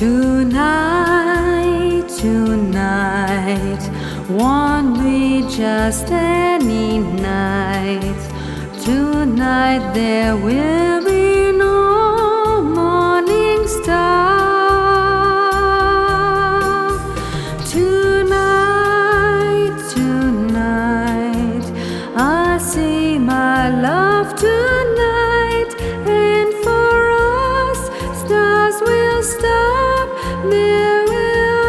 Tonight, tonight, won't be just any night. Tonight there will be no morning star. Tonight, tonight, I see my love tonight, and for us stars will stop. There will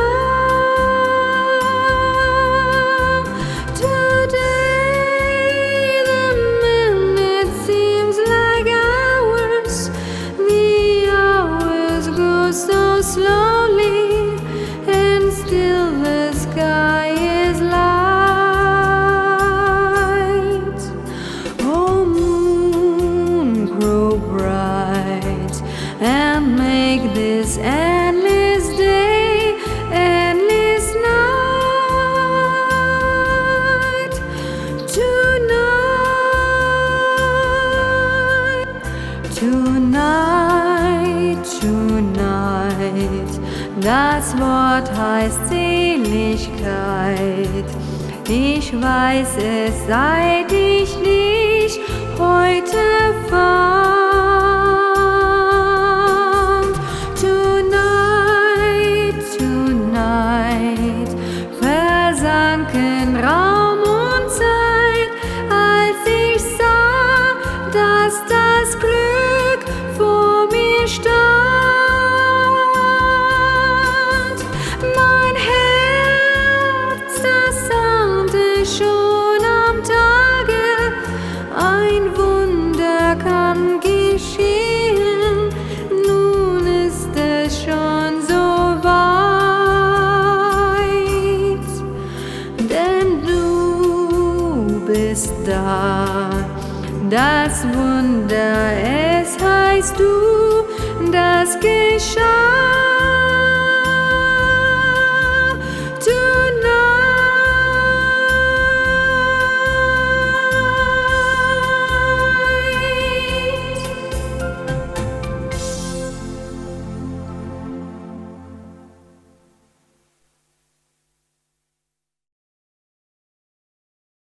today the minute seems like hours. The hours go so slowly, and still the sky is light. Oh moon, grow bright and make this endless day, endless night. Tonight, tonight, tonight, das Wort heißt Seligkeit. Ich weiß es, seit ich dich heute fand. Tonight, tonight, versanken Raum und Zeit, als ich sah, dass das Glück vor mir stand. Mein Herz, das ahnte schon am Tage, ein Wunder kann geschehen. Nun ist es schon so weit, denn du bist da. Das Wunder, es heißt du, das geschah.